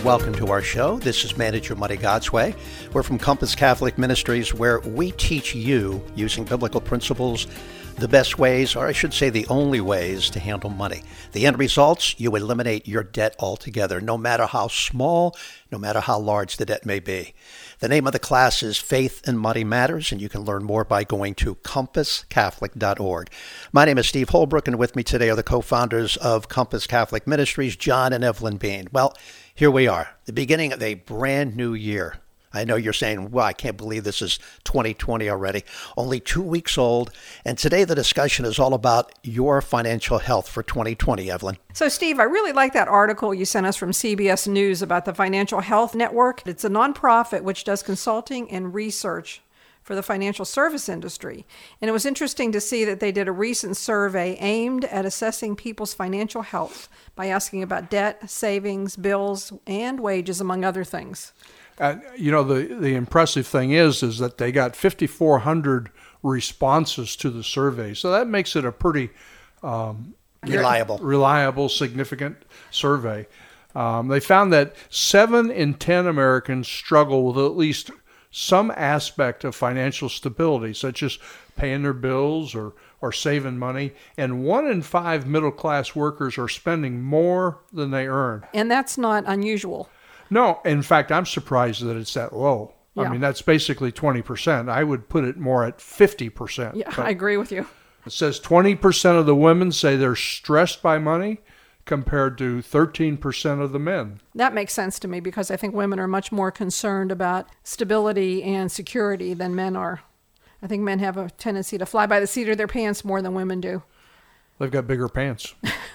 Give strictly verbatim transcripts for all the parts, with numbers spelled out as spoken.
welcome to our show. This is Manage Your Money God's Way. We're from Compass Catholic Ministries, where we teach you, using biblical principles, the best ways, or I should say the only ways, to handle money. The end results, you eliminate your debt altogether, no matter how small, no matter how large the debt may be. The name of the class is Faith and Money Matters, and you can learn more by going to compass catholic dot org. My name is Steve Holbrook, and with me today are the co-founders of Compass Catholic Ministries, John and Evelyn Bean. Well, here we are, the beginning of a brand new year. I know you're saying, well, I can't believe this is twenty twenty already. Only two weeks old. And today the discussion is all about your financial health for twenty twenty, Evelyn. So, Steve, I really like that article you sent us from C B S News about the Financial Health Network. It's a nonprofit which does consulting and research for the financial service industry. And it was interesting to see that they did a recent survey aimed at assessing people's financial health by asking about debt, savings, bills, and wages, among other things. Uh, you know, the, the impressive thing is, is that they got fifty-four hundred responses to the survey. So that makes it a pretty um, reliable, reliable, significant survey. Um, they found that seven in ten Americans struggle with at least some aspect of financial stability, such as paying their bills or, or saving money. And one in five middle-class workers are spending more than they earn. And that's not unusual. No, in fact, I'm surprised that it's that low. Yeah. I mean, that's basically twenty percent. I would put it more at fifty percent. Yeah, I agree with you. It says twenty percent of the women say they're stressed by money compared to thirteen percent of the men. That makes sense to me because I think women are much more concerned about stability and security than men are. I think men have a tendency to fly by the seat of their pants more than women do. They've got bigger pants.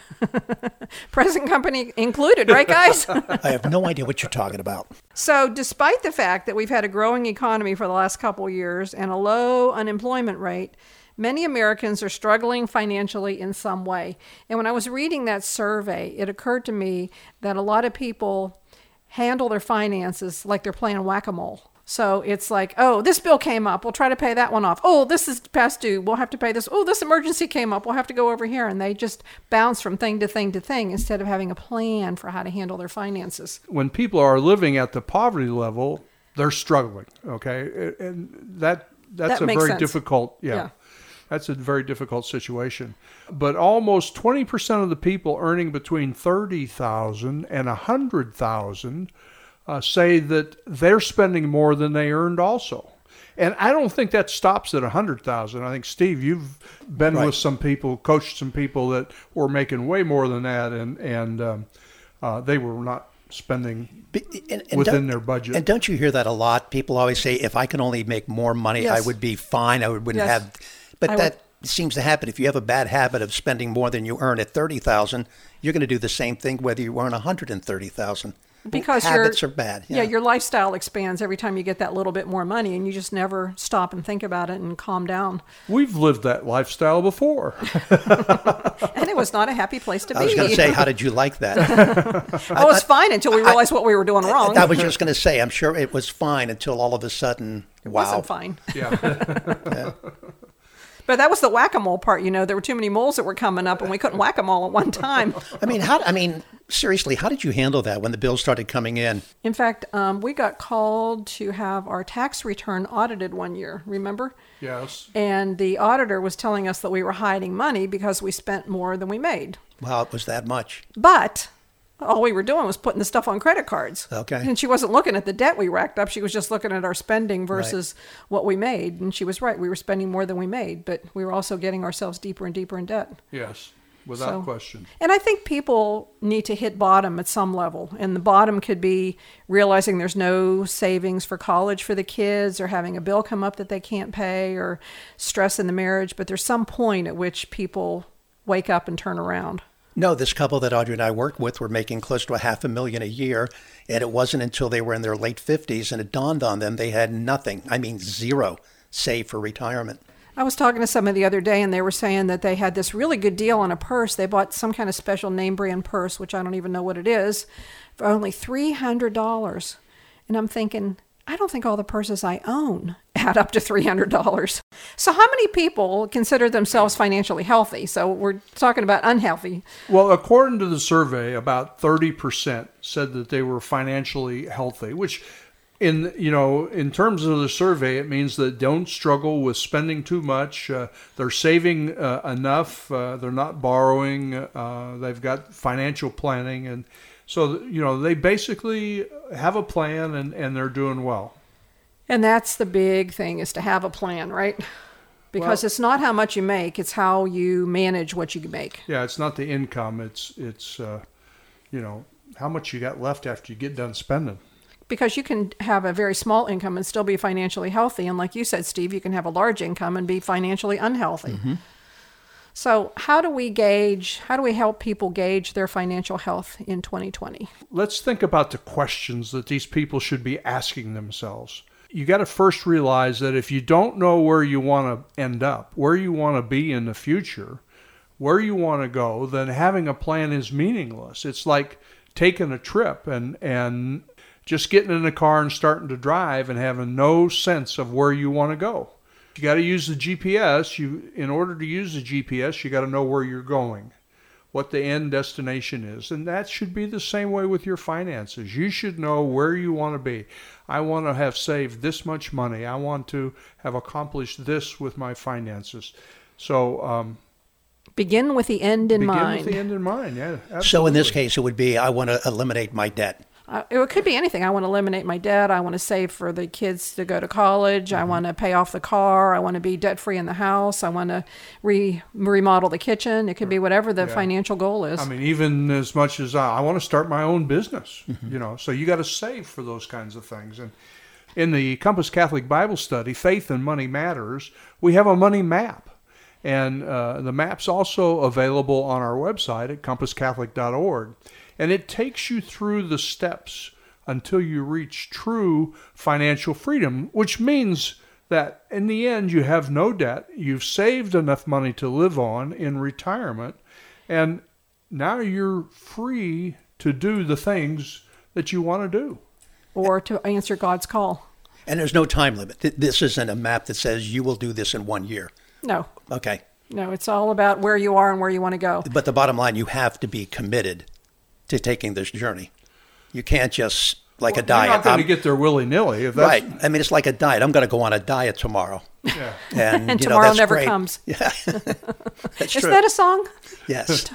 Present company included, right, guys? I have no idea what you're talking about. So despite the fact that we've had a growing economy for the last couple of years and a low unemployment rate, many Americans are struggling financially in some way. And when I was reading that survey, it occurred to me that a lot of people handle their finances like they're playing whack-a-mole. So it's like, oh, this bill came up. We'll try to pay that one off. Oh, this is past due. We'll have to pay this. Oh, this emergency came up. We'll have to go over here. And they just bounce from thing to thing to thing instead of having a plan for how to handle their finances. When people are living at the poverty level, they're struggling, okay? And that that's That a makes very sense. difficult, yeah, Yeah. That's a very difficult situation. But almost twenty percent of the people earning between thirty thousand dollars and one hundred thousand dollars Uh, say that they're spending more than they earned also. And I don't think that stops at one hundred thousand dollars. I think, Steve, you've been Right. with some people, coached some people that were making way more than that, and, and um, uh, they were not spending And, and within don't- their budget. And don't you hear that a lot? People always say, if I can only make more money, Yes. I would be fine. I would, wouldn't Yes. have... But I that would- seems to happen. If you have a bad habit of spending more than you earn at thirty thousand dollars, you're going to do the same thing whether you earn one hundred thirty thousand dollars. Because habits your, are bad. Yeah. your lifestyle expands every time you get that little bit more money, and you just never stop and think about it and calm down. We've lived that lifestyle before. And it was not a happy place to be. I was going to say, how did you like that? Oh, it was fine until we realized what we were doing wrong. I was just going to say, I'm sure it was fine until all of a sudden, It wow. wasn't fine. Yeah. Yeah. But that was the whack-a-mole part, you know. There were too many moles that were coming up, and we couldn't whack them all at one time. I mean, how? I mean, seriously, how did you handle that when the bills started coming in? In fact, um, we got called to have our tax return audited one year, remember? Yes. And the auditor was telling us that we were hiding money because we spent more than we made. Wow, it was that much. But all we were doing was putting the stuff on credit cards. Okay. And she wasn't looking at the debt we racked up. She was just looking at our spending versus right. what we made. And she was right. We were spending more than we made, but we were also getting ourselves deeper and deeper in debt. Yes, without So, question. And I think people need to hit bottom at some level. And the bottom could be realizing there's no savings for college for the kids, or having a bill come up that they can't pay, or stress in the marriage. But there's some point at which people wake up and turn around. No, this couple that Audrey and I worked with were making close to a half a million a year, and it wasn't until they were in their late fifties and it dawned on them they had nothing, I mean zero, saved for retirement. I was talking to somebody the other day, and they were saying that they had this really good deal on a purse. They bought some kind of special name brand purse, which I don't even know what it is, for only three hundred dollars. And I'm thinking, I don't think all the purses I own add up to three hundred dollars. So how many people consider themselves financially healthy? So we're talking about unhealthy. Well, according to the survey, about thirty percent said that they were financially healthy, which in, you know, in terms of the survey, it means that don't struggle with spending too much. Uh, they're saving uh, enough. Uh, they're not borrowing. Uh, they've got financial planning. And so, you know, they basically have a plan and, and they're doing well. And that's the big thing, is to have a plan, right? Because well, it's not how much you make, it's how you manage what you make. Yeah, it's not the income. It's, it's uh, you know, how much you got left after you get done spending. Because you can have a very small income and still be financially healthy. And like you said, Steve, you can have a large income and be financially unhealthy. Mm-hmm. So how do we gauge, how do we help people gauge their financial health in twenty twenty? Let's think about the questions that these people should be asking themselves. You got to first realize that if you don't know where you want to end up, where you want to be in the future, where you want to go, then having a plan is meaningless. It's like taking a trip and, and just getting in the car and starting to drive and having no sense of where you want to go. You got to use the G P S. You, in order to use the G P S, you got to know where you're going, what the end destination is. And that should be the same way with your finances. You should know where you want to be. I want to have saved this much money. I want to have accomplished this with my finances. So um, begin with the end in begin mind. Begin with the end in mind, yeah. Absolutely. So in this case, it would be, I want to eliminate my debt. Uh, it could be anything. I want to eliminate my debt. I want to save for the kids to go to college. Mm-hmm. I want to pay off the car. I want to be debt-free in the house. I want to re- remodel the kitchen. It could be whatever the yeah. financial goal is. I mean, even as much as I, I want to start my own business, mm-hmm. you know, so you got to save for those kinds of things. And in the Compass Catholic Bible Study, Faith and Money Matters, we have a money map. And uh, the map's also available on our website at compass catholic dot org. And it takes you through the steps until you reach true financial freedom, which means that in the end you have no debt, you've saved enough money to live on in retirement, and now you're free to do the things that you want to do. Or to answer God's call. And there's no time limit. This isn't a map that says you will do this in one year. No. Okay. No, it's all about where you are and where you want to go. But the bottom line, you have to be committed to taking this journey. You can't just, like well, a diet. You're not going to get there willy-nilly. If that's... Right. I mean, it's like a diet. I'm going to go on a diet tomorrow. Yeah. And, and you tomorrow know, that's never great. comes. Yeah. That's Is true. that a song? Yes.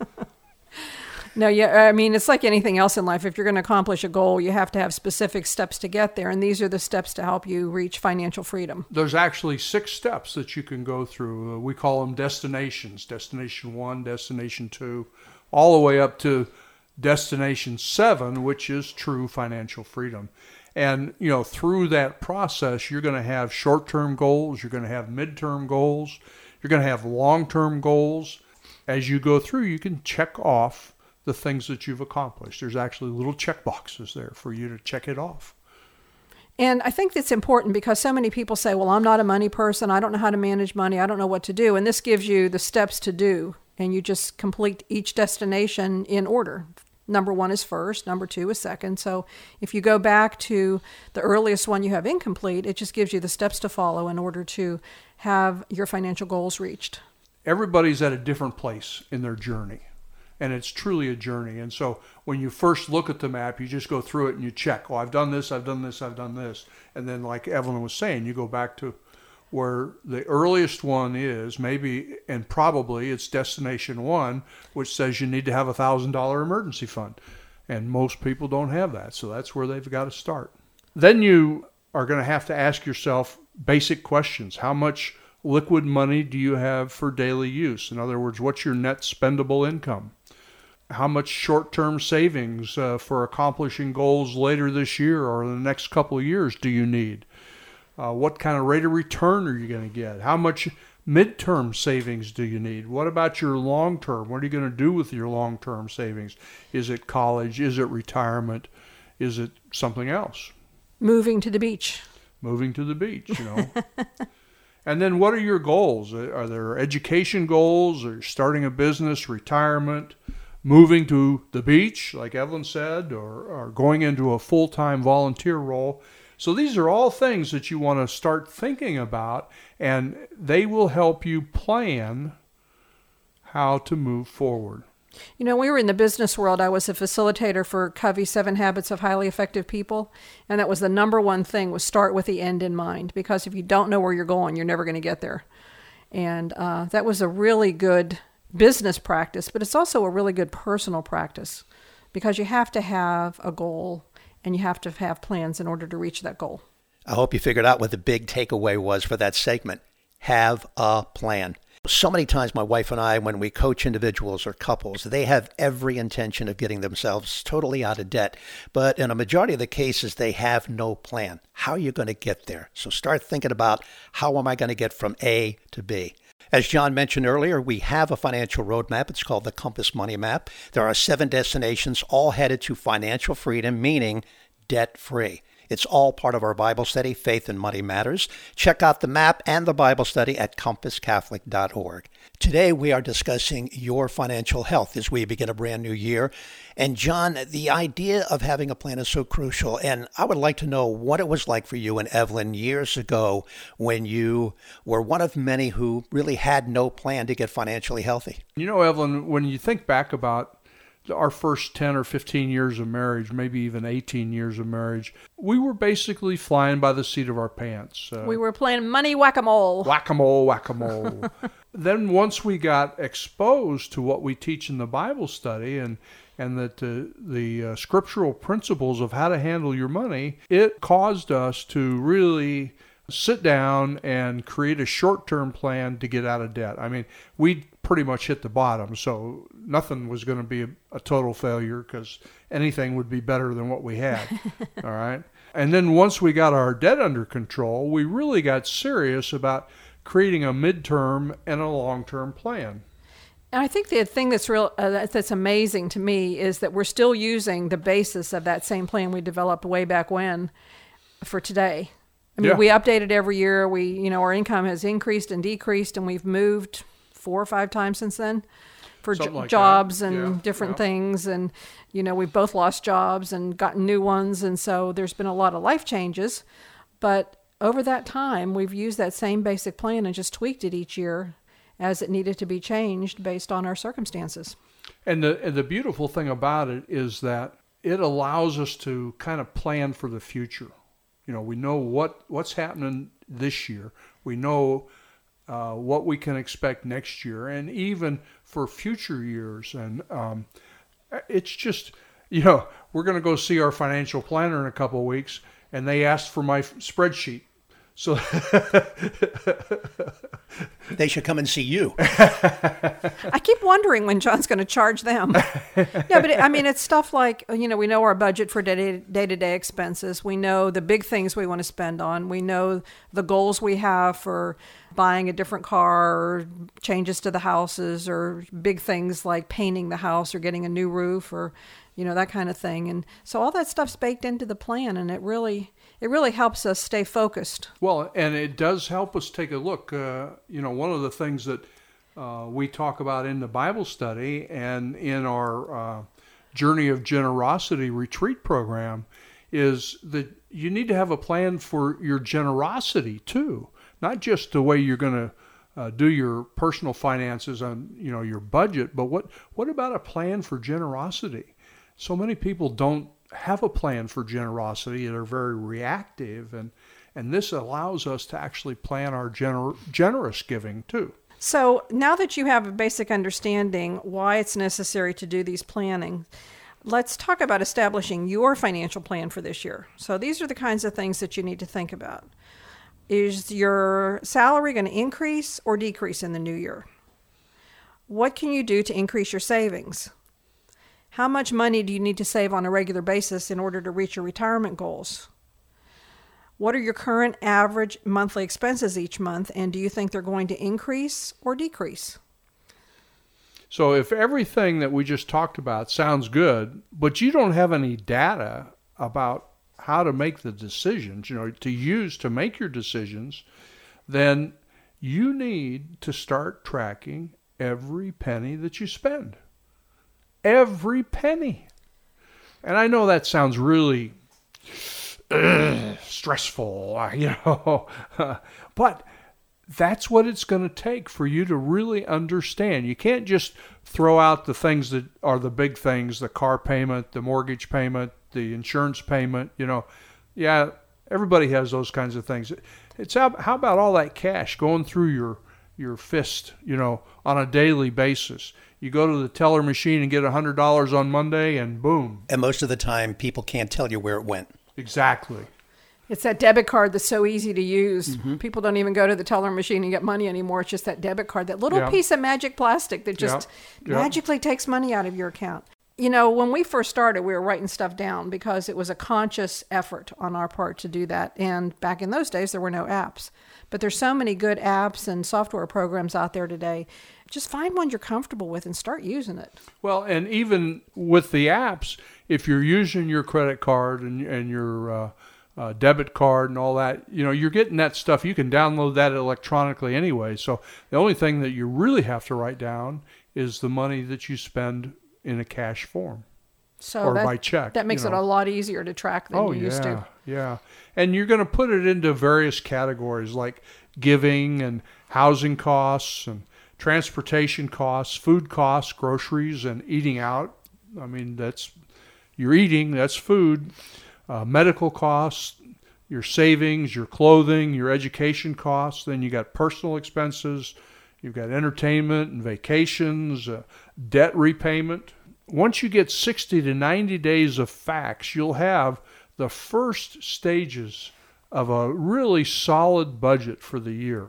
No, yeah. I mean, it's like anything else in life. If you're going to accomplish a goal, you have to have specific steps to get there. And these are the steps to help you reach financial freedom. There's actually six steps that you can go through. Uh, we call them destinations. Destination one, destination two, all the way up to destination seven, which is true financial freedom. And, you know, through that process, you're going to have short-term goals. You're going to have midterm goals. You're going to have long-term goals. As you go through, you can check off the things that you've accomplished. There's actually little check boxes there for you to check it off. And I think that's important because so many people say, well, I'm not a money person. I don't know how to manage money. I don't know what to do. And this gives you the steps to do. And you just complete each destination in order. Number one is first. Number two is second. So if you go back to the earliest one you have incomplete, it just gives you the steps to follow in order to have your financial goals reached. Everybody's at a different place in their journey. And it's truly a journey. And so when you first look at the map, you just go through it and you check, oh, I've done this, I've done this, I've done this. And then like Evelyn was saying, you go back to where the earliest one is, maybe, and probably it's destination one, which says you need to have a one thousand dollars emergency fund. And most people don't have that. So that's where they've got to start. Then you are going to have to ask yourself basic questions. How much liquid money do you have for daily use? In other words, what's your net spendable income? How much short-term savings uh, for accomplishing goals later this year or the next couple of years do you need? Uh, what kind of rate of return are you going to get? How much midterm savings do you need? What about your long-term? What are you going to do with your long-term savings? Is it college? Is it retirement? Is it something else? Moving to the beach. Moving to the beach, you know. And then what are your goals? Are there education goals? Or starting a business, retirement, moving to the beach, like Evelyn said, or, or going into a full-time volunteer role? So these are all things that you want to start thinking about, and they will help you plan how to move forward. You know, we were in the business world. I was a facilitator for Covey Seven Habits of Highly Effective People. And that was the number one thing, was start with the end in mind. Because if you don't know where you're going, you're never going to get there. And uh, that was a really good business practice, but it's also a really good personal practice, because you have to have a goal and you have to have plans in order to reach that goal. I hope you figured out what the big takeaway was for that segment. Have a plan. So many times my wife and I, when we coach individuals or couples, they have every intention of getting themselves totally out of debt. But in a majority of the cases, they have no plan. How are you going to get there? So start thinking about, how am I going to get from A to B? As John mentioned earlier, we have a financial roadmap. It's called the Compass Money Map. There are seven destinations, all headed to financial freedom, meaning debt-free. It's all part of our Bible study, Faith and Money Matters. Check out the map and the Bible study at compass catholic dot org. Today, we are discussing your financial health as we begin a brand new year. And John, the idea of having a plan is so crucial. And I would like to know what it was like for you and Evelyn years ago when you were one of many who really had no plan to get financially healthy. You know, Evelyn, when you think back about our first ten or fifteen years of marriage, maybe even eighteen years of marriage, we were basically flying by the seat of our pants. Uh, we were playing money whack-a-mole. Whack-a-mole, whack-a-mole. Then once we got exposed to what we teach in the Bible study and and that uh, the uh, scriptural principles of how to handle your money, it caused us to really sit down and create a short-term plan to get out of debt. I mean, we pretty much hit the bottom, so nothing was going to be a, a total failure, because anything would be better than what we had. All right. And then once we got our debt under control, we really got serious about creating a midterm and a long-term plan. And I think the thing that's real uh, that's amazing to me is that we're still using the basis of that same plan we developed way back when for today. I mean, Yeah. we update it every year. We, you know, our income has increased and decreased, and we've moved four or five times since then for Something jo- like jobs that. and Yeah, different yeah. things. And, you know, we've both lost jobs and gotten new ones. And so there's been a lot of life changes. But over that time, we've used that same basic plan and just tweaked it each year as it needed to be changed based on our circumstances. And the, and the beautiful thing about it is that it allows us to kind of plan for the future. You know, we know what, what's happening this year. We know uh, what we can expect next year, and even for future years. And um, it's just, you know, we're going to go see our financial planner in a couple of weeks, and they asked for my spreadsheet. So They should come and see you. I keep wondering when John's going to charge them. No, but it, I mean, it's stuff like, you know, we know our budget for day- day-to-day expenses. We know the big things we want to spend on. We know the goals we have for buying a different car or changes to the houses or big things like painting the house or getting a new roof or, you know, that kind of thing. And so all that stuff's baked into the plan, and it really... It really helps us stay focused. Well, and it does help us take a look. Uh, you know, one of the things that uh, we talk about in the Bible study and in our uh, Journey of Generosity retreat program is that you need to have a plan for your generosity too, not just the way you're going to uh, do your personal finances on, you know, your budget, but what what about a plan for generosity? So many people don't have a plan for generosity. They're very reactive, and and this allows us to actually plan our gener- generous giving too. So now that you have a basic understanding why it's necessary to do these planning, let's talk about establishing your financial plan for this year. So these are the kinds of things that you need to think about. Is your salary going to increase or decrease in the new year? What can you do to increase your savings? How much money do you need to save on a regular basis in order to reach your retirement goals? What are your current average monthly expenses each month, and do you think they're going to increase or decrease? So if everything that we just talked about sounds good, but you don't have any data about how to make the decisions, you know, to use to make your decisions, then you need to start tracking every penny that you spend. Every penny. And I know that sounds really ugh, stressful, uh, you know. But that's what it's going to take for you to really understand. You can't just throw out the things that are the big things, the car payment, the mortgage payment, the insurance payment, you know. Yeah, everybody has those kinds of things. It's how, how about all that cash going through your your fist, you know, on a daily basis? You go to the teller machine and get one hundred dollars on Monday and boom. And most of the time, people can't tell you where it went. Exactly. It's that debit card that's so easy to use. Mm-hmm. People don't even go to the teller machine and get money anymore. It's just that debit card, that little Yeah. piece of magic plastic that just Yeah. Yeah. magically takes money out of your account. You know, when we first started, we were writing stuff down because it was a conscious effort on our part to do that. And back in those days, there were no apps. But there's so many good apps and software programs out there today. Just find one you're comfortable with and start using it. Well, and even with the apps, if you're using your credit card and, and your uh, uh, debit card and all that, you know, you're getting that stuff. You can download that electronically anyway. So the only thing that you really have to write down is the money that you spend in a cash form So or that, by check. that makes you know. it a lot easier to track than Oh, you yeah, used to. yeah. And you're going to put it into various categories like giving and housing costs and transportation costs, food costs, groceries, and eating out. I mean, that's you're eating, that's food. Uh, medical costs, your savings, your clothing, your education costs. Then you got personal expenses. You've got entertainment and vacations, uh, debt repayment. Once you get sixty to ninety days of facts, you'll have the first stages of a really solid budget for the year.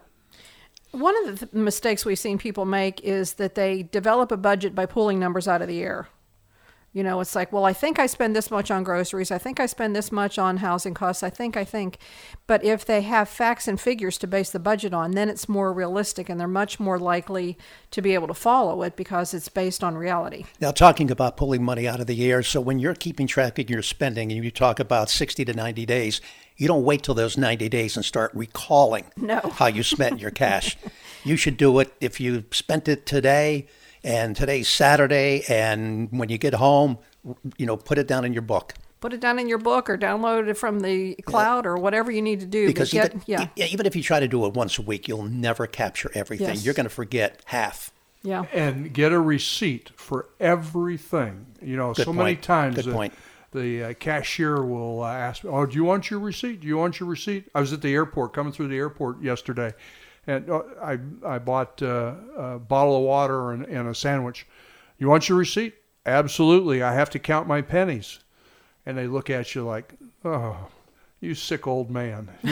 One of the th- mistakes we've seen people make is that they develop a budget by pulling numbers out of the air. You know, it's like, well, I think I spend this much on groceries. I think I spend this much on housing costs. I think, I think. But if they have facts and figures to base the budget on, then it's more realistic and they're much more likely to be able to follow it because it's based on reality. Now, talking about pulling money out of the air, so when you're keeping track of your spending and you talk about sixty to ninety days, you don't wait till those ninety days and start recalling No. how you spent your cash. You should do it if you spent it today, and today's Saturday, and when you get home, you know, put it down in your book. Put it down in your book or download it from the cloud or whatever you need to do. Because but get, even, yeah, e- even if you try to do it once a week, you'll never capture everything. Yes. You're going to forget half. yeah. And get a receipt for everything. You know, Good so many point. times Good the, point. the uh, cashier will uh, ask, oh, do you want your receipt? Do you want your receipt? I was at the airport, coming through the airport yesterday, and uh, I I bought uh, a bottle of water and, and a sandwich. You want your receipt? Absolutely. I have to count my pennies. And they look at you like, oh, you sick old man. You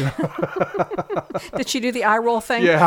know? Did she do the eye roll thing? Yeah.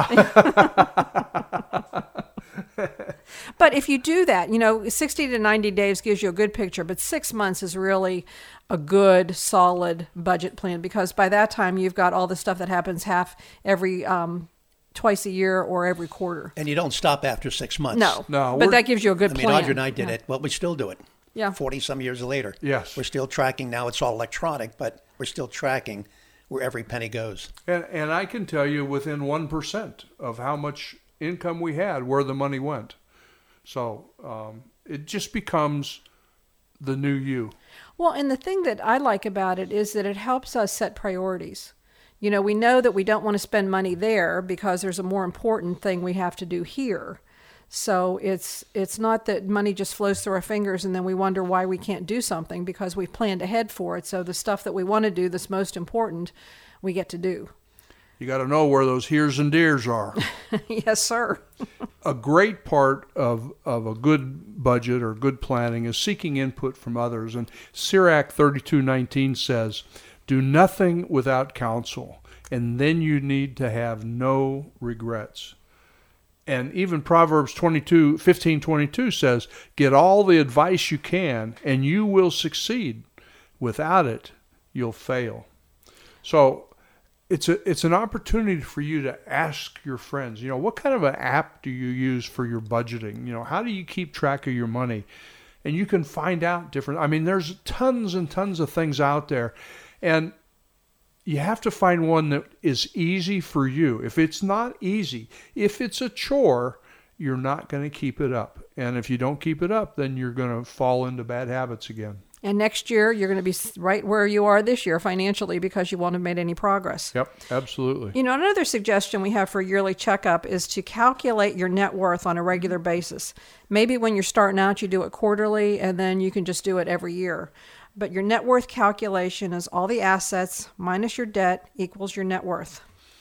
But if you do that, you know, sixty to ninety days gives you a good picture, but six months is really a good, solid budget plan because by that time you've got all the stuff that happens half every, um, twice a year or every quarter. And you don't stop after six months. No, No, but we're- that gives you a good I mean, plan. Audrey and I did Yeah. it. Well, we still do it. Yeah. forty-some years later. Yes. We're still tracking. Now it's all electronic, but we're still tracking where every penny goes. And, and I can tell you within one percent of how much income we had, where the money went. So um, it just becomes the new you. Well, and the thing that I like about it is that it helps us set priorities. You know, we know that we don't want to spend money there because there's a more important thing we have to do here. So it's it's not that money just flows through our fingers and then we wonder why we can't do something because we've planned ahead for it. So the stuff that we want to do that's most important, we get to do. You got to know where those heres and deers are. Yes, sir. A great part of, of a good budget or good planning is seeking input from others. And Sirach thirty-two nineteen says, do nothing without counsel, and then you need to have no regrets. And even Proverbs twenty-two, fifteen twenty-two says, get all the advice you can, and you will succeed. Without it, you'll fail. So it's a it's an opportunity for you to ask your friends, you know, what kind of an app do you use for your budgeting? You know, how do you keep track of your money? And you can find out different. I mean, there's tons and tons of things out there. And you have to find one that is easy for you. If it's not easy, if it's a chore, you're not going to keep it up. And if you don't keep it up, then you're going to fall into bad habits again. And next year, you're going to be right where you are this year financially because you won't have made any progress. Yep, absolutely. You know, another suggestion we have for a yearly checkup is to calculate your net worth on a regular basis. Maybe when you're starting out, you do it quarterly, and then you can just do it every year. But your net worth calculation is all the assets minus your debt equals your net worth.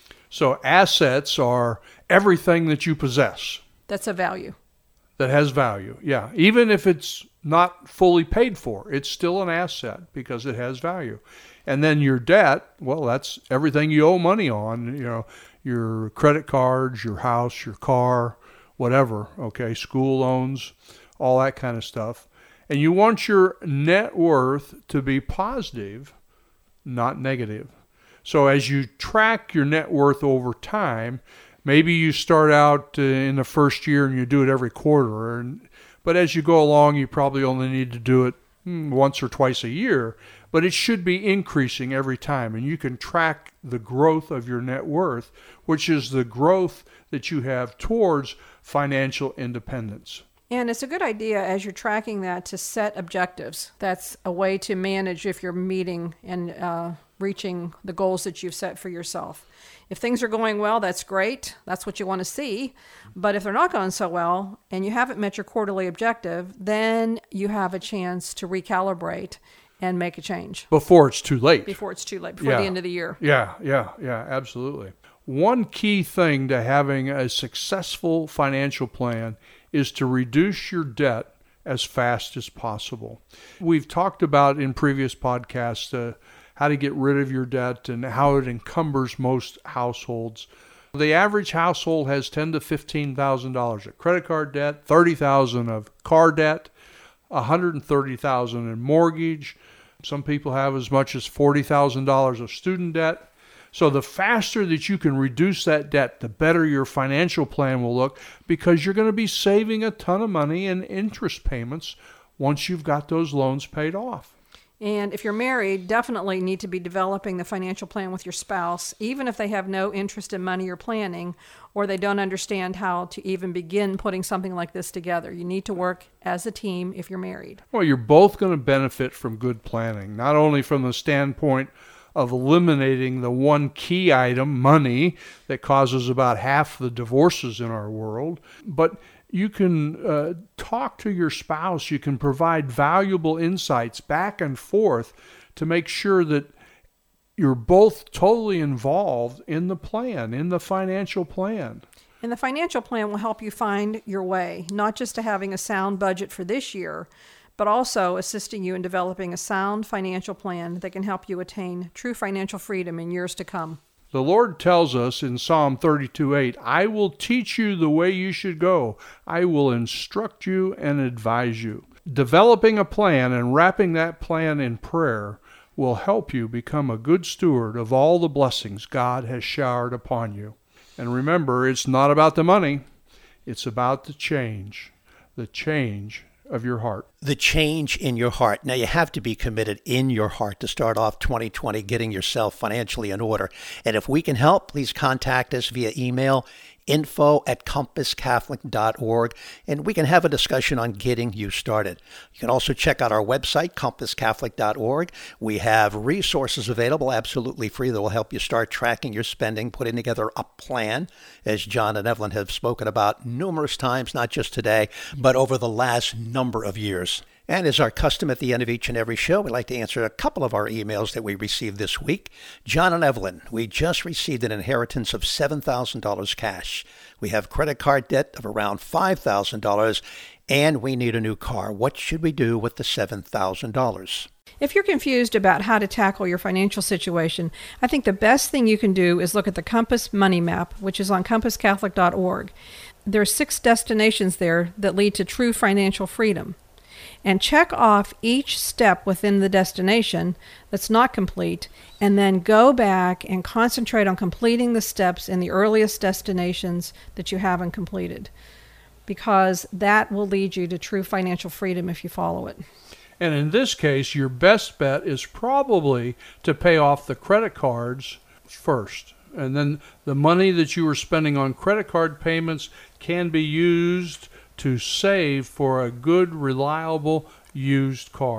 So assets are everything that you possess. That's a value. That has value, yeah. Even if it's not fully paid for, it's still an asset because it has value. And then your debt, well, that's everything you owe money on, you know, your credit cards, your house, your car, whatever, okay, school loans, all that kind of stuff. And you want your net worth to be positive, not negative. So as you track your net worth over time, maybe you start out uh, in the first year and you do it every quarter. And, but as you go along, you probably only need to do it hmm, once or twice a year. But it should be increasing every time. And you can track the growth of your net worth, which is the growth that you have towards financial independence. And it's a good idea as you're tracking that to set objectives. That's a way to manage if you're meeting and uh, reaching the goals that you've set for yourself. If things are going well, that's great. That's what you want to see. But if they're not going so well and you haven't met your quarterly objective, then you have a chance to recalibrate and make a change. Before it's too late. Before it's too late, before yeah. the end of the year. Yeah, yeah, yeah, absolutely. One key thing to having a successful financial plan is to reduce your debt as fast as possible. We've talked about in previous podcasts uh, how to get rid of your debt and how it encumbers most households. The average household has ten thousand to fifteen thousand dollars of credit card debt, thirty thousand dollars of car debt, one hundred thirty thousand dollars in mortgage. Some people have as much as forty thousand dollars of student debt. So the faster that you can reduce that debt, the better your financial plan will look, because you're going to be saving a ton of money in interest payments once you've got those loans paid off. And if you're married, definitely need to be developing the financial plan with your spouse, even if they have no interest in money or planning, or they don't understand how to even begin putting something like this together. You need to work as a team if you're married. Well, you're both going to benefit from good planning, not only from the standpoint of eliminating the one key item, money, that causes about half the divorces in our world, but you can uh, talk to your spouse. You can provide valuable insights back and forth to make sure that you're both totally involved in the plan, in the financial plan. And the financial plan will help you find your way, not just to having a sound budget for this year, but also assisting you in developing a sound financial plan that can help you attain true financial freedom in years to come. The Lord tells us in Psalm thirty-two eight, I will teach you the way you should go. I will instruct you and advise you. Developing a plan and wrapping that plan in prayer will help you become a good steward of all the blessings God has showered upon you. And remember, it's not about the money. It's about the change, the change of your heart. The change in your heart. Now, you have to be committed in your heart to start off twenty twenty getting yourself financially in order. And if we can help, please contact us via email, info at compass catholic dot org, and we can have a discussion on getting you started. You can also check out our website, compass catholic dot org. We have resources available absolutely free that will help you start tracking your spending, putting together a plan, as John and Evelyn have spoken about numerous times, not just today, but over the last number of years. And as our custom at the end of each and every show, we'd like to answer a couple of our emails that we received this week. John and Evelyn, we just received an inheritance of seven thousand dollars cash. We have credit card debt of around five thousand dollars, and we need a new car. What should we do with the seven thousand dollars? If you're confused about how to tackle your financial situation, I think the best thing you can do is look at the Compass Money Map, which is on compass catholic dot org. There are six destinations there that lead to true financial freedom. And check off each step within the destination that's not complete, and then go back and concentrate on completing the steps in the earliest destinations that you haven't completed, because that will lead you to true financial freedom if you follow it. And in this case, your best bet is probably to pay off the credit cards first. And then the money that you were spending on credit card payments can be used to save for a good, reliable, used car.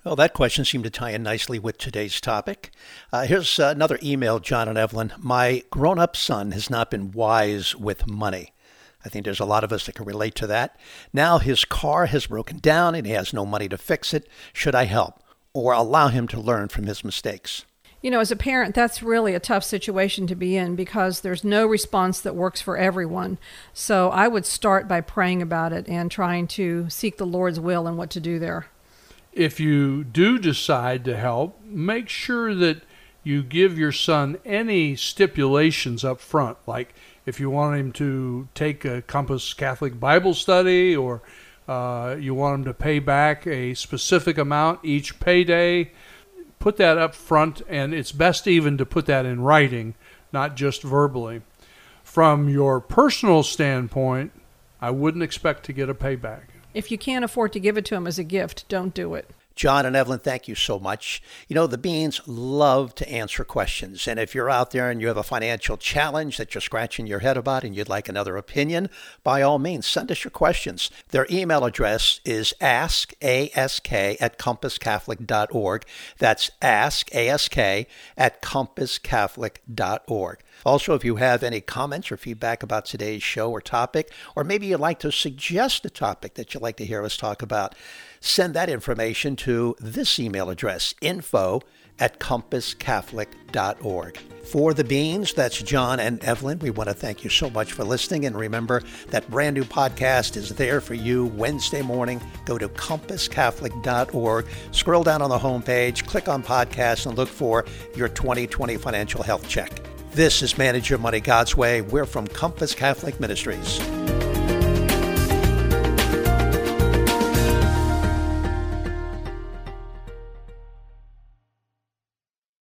Well, that question seemed to tie in nicely with today's topic. Uh, here's uh, another email, John and Evelyn. My grown-up son has not been wise with money. I think there's a lot of us that can relate to that. Now his car has broken down and he has no money to fix it. Should I help or allow him to learn from his mistakes? You know, as a parent, that's really a tough situation to be in because there's no response that works for everyone. So I would start by praying about it and trying to seek the Lord's will and what to do there. If you do decide to help, make sure that you give your son any stipulations up front, like if you want him to take a Compass Catholic Bible study or uh, you want him to pay back a specific amount each payday. Put that up front, and it's best even to put that in writing, not just verbally. From your personal standpoint, I wouldn't expect to get a payback. If you can't afford to give it to him as a gift, don't do it. John and Evelyn, thank you so much. You know, the Beans love to answer questions. And if you're out there and you have a financial challenge that you're scratching your head about and you'd like another opinion, by all means, send us your questions. Their email address is ask ask at compass catholic dot org. That's ask ask at compass catholic dot org. Also, if you have any comments or feedback about today's show or topic, or maybe you'd like to suggest a topic that you'd like to hear us talk about, send that information to this email address, info at compass catholic dot org. For the Beans, that's John and Evelyn. We want to thank you so much for listening. And remember, that brand new podcast is there for you Wednesday morning. Go to compass catholic dot org, scroll down on the homepage, click on podcast, and look for your twenty twenty financial health check. This is Manage Your Money God's Way. We're from Compass Catholic Ministries.